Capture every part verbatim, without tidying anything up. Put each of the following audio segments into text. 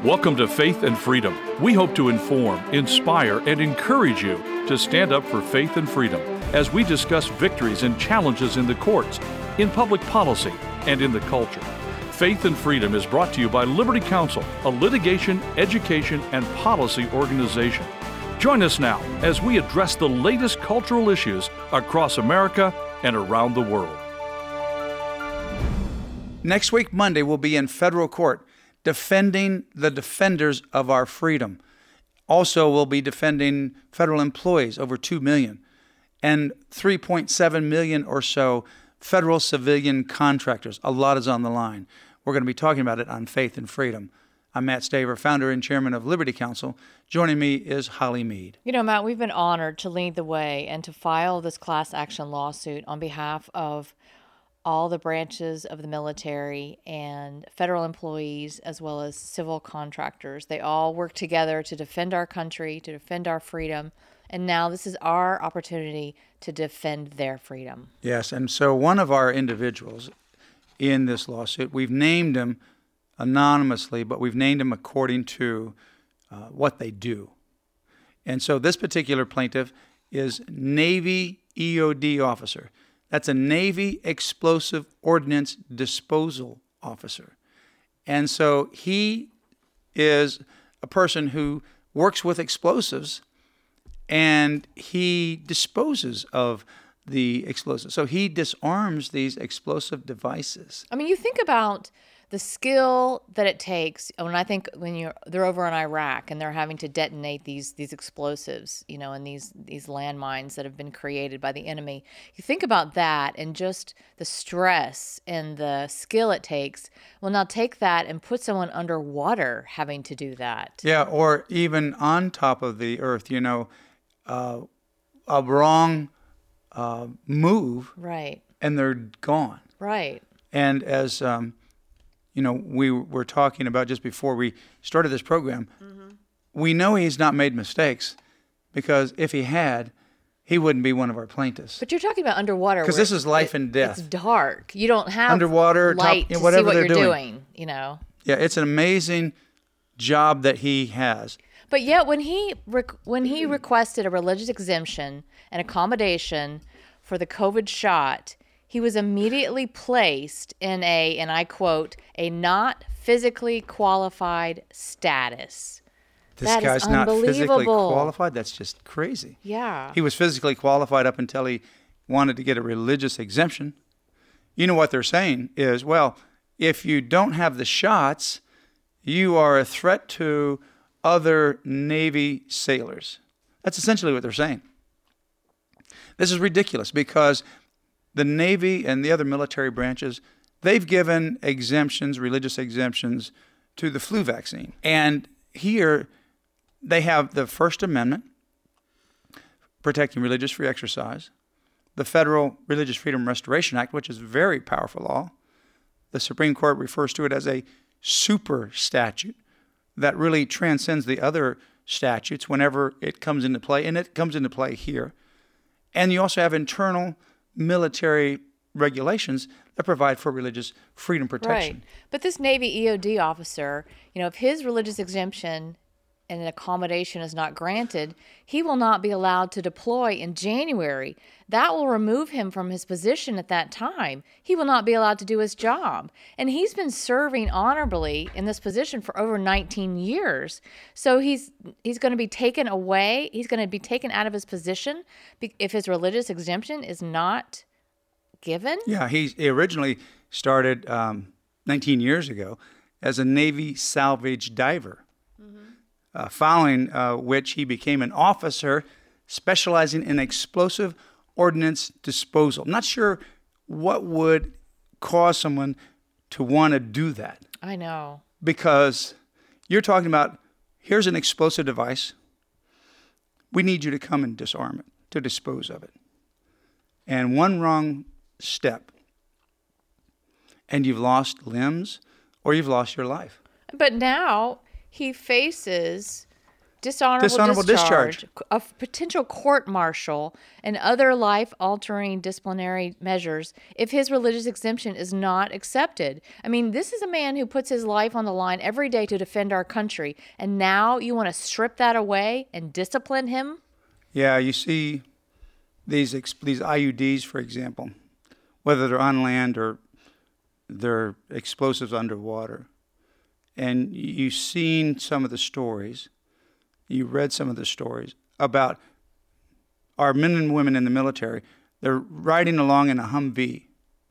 Welcome to Faith and Freedom. We hope to inform, inspire, and encourage you to stand up for faith and freedom as we discuss victories and challenges in the courts, in public policy, and in the culture. Faith and Freedom is brought to you by Liberty Counsel, a litigation, education, and policy organization. Join us now as we address the latest cultural issues across America and around the world. Next week, Monday, we'll be in federal court defending the defenders of our freedom. Also, we'll be defending federal employees, over two million, and three point seven million or so federal civilian contractors. A lot is on the line. We're going to be talking about it on Faith and Freedom. I'm Matt Staver, founder and chairman of Liberty Counsel. Joining me is Holly Mead. You know, Matt, we've been honored to lead the way and to file this class action lawsuit on behalf of all the branches of the military and federal employees, as well as civil contractors. They all work together to defend our country, to defend our freedom. And now this is our opportunity to defend their freedom. Yes, and so one of our individuals in this lawsuit, we've named him anonymously, but we've named him according to uh, what they do. And so this particular plaintiff is Navy E O D officer. That's a Navy Explosive Ordnance Disposal Officer. And so he is a person who works with explosives and he disposes of the explosives. So he disarms these explosive devices. I mean, you think about the skill that it takes when I think when you're they're over in Iraq and they're having to detonate these these explosives, you know, and these these landmines that have been created by the enemy. You think about that and just the stress and the skill it takes. Well, now take that and put someone underwater having to do that. Yeah, or even on top of the earth, you know, uh, a wrong uh, move, right, and they're gone. Right. And as um, you know, we were talking about just before we started this program, mm-hmm. we know he's not made mistakes because if he had, he wouldn't be one of our plaintiffs. But you're talking about underwater. Because this is life it, and death. It's dark. You don't have underwater, light top, you know, to whatever see what they're you're doing. doing, you know. Yeah, it's an amazing job that he has. But yet when he rec- when he requested a religious exemption and accommodation for the COVID shot, he was immediately placed in a, and I quote, a not physically qualified status. This that guy's is not physically unbelievable. qualified? That's just crazy. Yeah. He was physically qualified up until he wanted to get a religious exemption. You know what they're saying is, well, if you don't have the shots, you are a threat to other Navy sailors. That's essentially what they're saying. This is ridiculous because the Navy and the other military branches, they've given exemptions, religious exemptions, to the flu vaccine. And here they have the First Amendment protecting religious free exercise, the Federal Religious Freedom Restoration Act, which is a very powerful law. The Supreme Court refers to it as a super statute that really transcends the other statutes whenever it comes into play, and it comes into play here. And you also have internal military regulations that provide for religious freedom protection. Right. But this Navy E O D officer, you know, if his religious exemption and an accommodation is not granted, he will not be allowed to deploy in January. That will remove him from his position at that time. He will not be allowed to do his job. And he's been serving honorably in this position for over nineteen years. So he's he's going to be taken away. He's going to be taken out of his position if his religious exemption is not given? Yeah, he originally started um, nineteen years ago as a Navy salvage diver. Uh, following uh, which he became an officer specializing in explosive ordnance disposal. I'm not sure what would cause someone to want to do that. I know. Because you're talking about, here's an explosive device. We need you to come and disarm it, to dispose of it. And one wrong step, and you've lost limbs or you've lost your life. But now he faces dishonorable, dishonorable discharge, discharge, a potential court-martial, and other life-altering disciplinary measures if his religious exemption is not accepted. I mean, this is a man who puts his life on the line every day to defend our country, and now you want to strip that away and discipline him? Yeah, you see these ex- these I U Ds, for example, whether they're on land or they're explosives underwater, and you've seen some of the stories, you read some of the stories about our men and women in the military. They're riding along in a Humvee,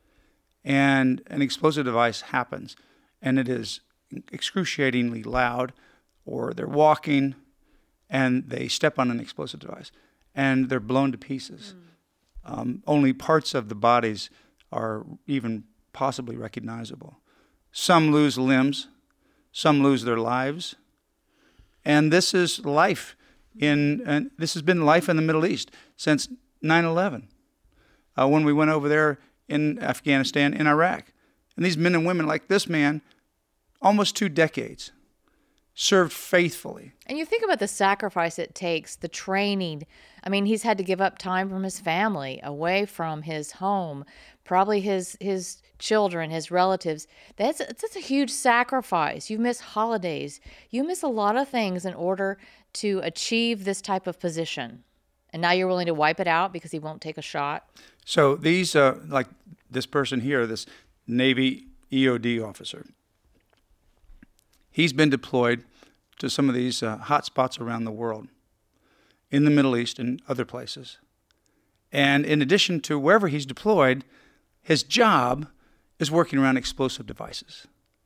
and an explosive device happens, and it is excruciatingly loud, or they're walking, and they step on an explosive device, and they're blown to pieces. Mm. Um, only parts of the bodies are even possibly recognizable. Some lose limbs, some lose their lives, and this is life in. And this has been life in the Middle East since nine eleven, uh, when we went over there in Afghanistan, in Iraq, and these men and women, like this man, almost two decades, served faithfully. And you think about the sacrifice it takes, the training. I mean, he's had to give up time from his family, away from his home, probably his his children, his relatives. That's, that's a huge sacrifice. You miss holidays. You miss a lot of things in order to achieve this type of position. And now you're willing to wipe it out because he won't take a shot? So these, uh, like this person here, this Navy E O D officer, he's been deployed to some of these uh, hot spots around the world, in the Middle East and other places. And in addition to wherever he's deployed, his job is working around explosive devices.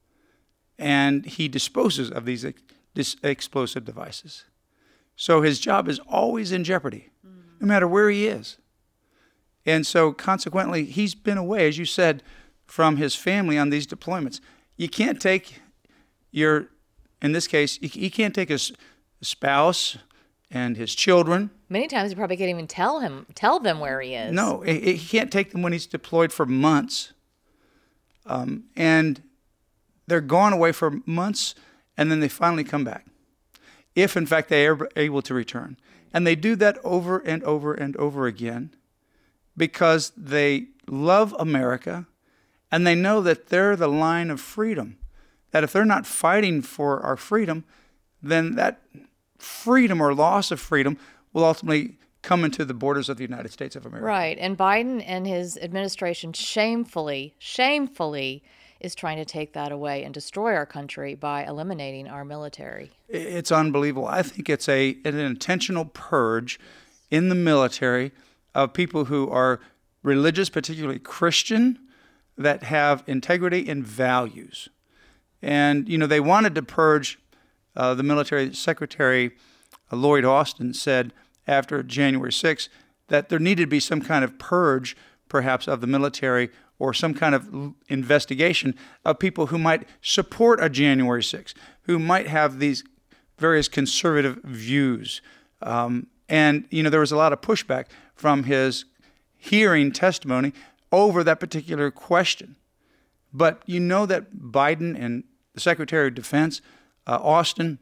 And he disposes of these ex- this explosive devices. So his job is always in jeopardy, mm. no matter where he is. And so consequently, he's been away, as you said, from his family on these deployments. You can't take your, in this case, you can't take his spouse and his children. Many times you probably can't even tell him, tell them where he is. No, he can't take them when he's deployed for months. Um, and they're gone away for months, and then they finally come back, if in fact they are able to return. And they do that over and over and over again because they love America, and they know that they're the line of freedom. That if they're not fighting for our freedom, then that freedom or loss of freedom will ultimately come into the borders of the United States of America. Right. And Biden and his administration shamefully, shamefully is trying to take that away and destroy our country by eliminating our military. It's unbelievable. I think it's a an intentional purge in the military of people who are religious, particularly Christian, that have integrity and values. And, you know, they wanted to purge uh, the military. Secretary uh, Lloyd Austin said after January sixth that there needed to be some kind of purge, perhaps, of the military or some kind of investigation of people who might support a January sixth, who might have these various conservative views. Um, and, you know, there was a lot of pushback from his hearing testimony over that particular question. But you know that Biden and the Secretary of Defense, uh, Austin,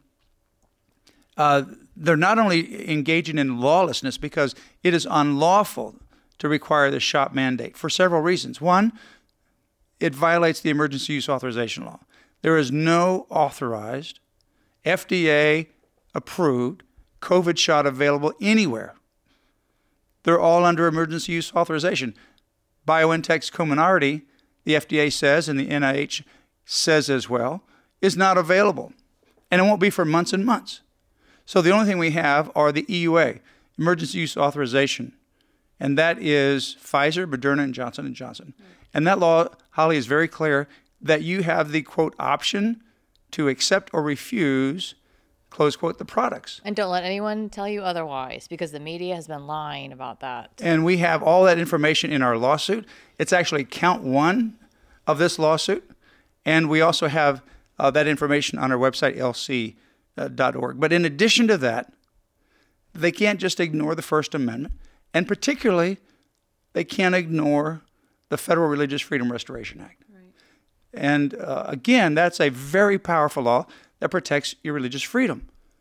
uh, they're not only engaging in lawlessness because it is unlawful to require the shot mandate for several reasons. One, it violates the emergency use authorization law. There is no authorized, F D A-approved COVID shot available anywhere. They're all under emergency use authorization. BioNTech's Comirnaty, the F D A says, and the N I H says as well, is not available. And it won't be for months and months. So the only thing we have are the E U A, emergency use authorization. And that is Pfizer, Moderna, and Johnson and Johnson. Mm. And that law, Holly, is very clear that you have the, quote, option to accept or refuse, close quote, the products. And don't let anyone tell you otherwise, because the media has been lying about that. And we have all that information in our lawsuit. It's actually count one of this lawsuit. And we also have uh, that information on our website, L C dot org. But in addition to that, they can't just ignore the First Amendment. And particularly, they can't ignore the Federal Religious Freedom Restoration Act. Right. And uh, again, that's a very powerful law that protects your religious freedom.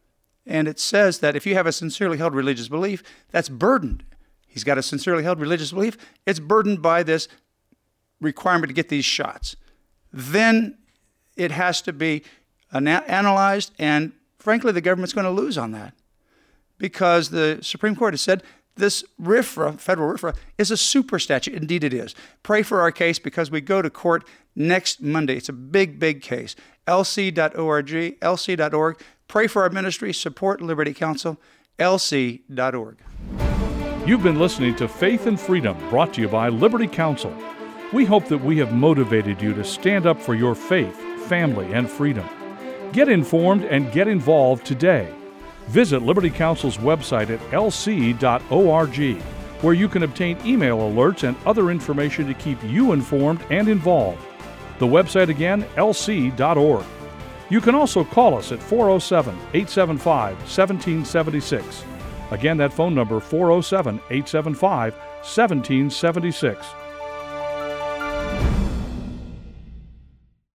And it says that if you have a sincerely held religious belief, that's burdened. He's got a sincerely held religious belief. It's burdened by this requirement to get these shots. Then it has to be ana- analyzed, and frankly, the government's going to lose on that because the Supreme Court has said this RFRA, federal RFRA, is a super statute. Indeed it is. Pray for our case because we go to court next Monday. It's a big, big case. L C dot org, L C dot org. Pray for our ministry. Support Liberty Counsel. L C dot org. You've been listening to Faith and Freedom, brought to you by Liberty Counsel. We hope that we have motivated you to stand up for your faith, family, and freedom. Get informed and get involved today. Visit Liberty Counsel's website at L C dot org, where you can obtain email alerts and other information to keep you informed and involved. The website again, L C dot org. You can also call us at four oh seven, eight seven five, one seven seven six. Again, that phone number, four oh seven, eight seven five, one seven seven six.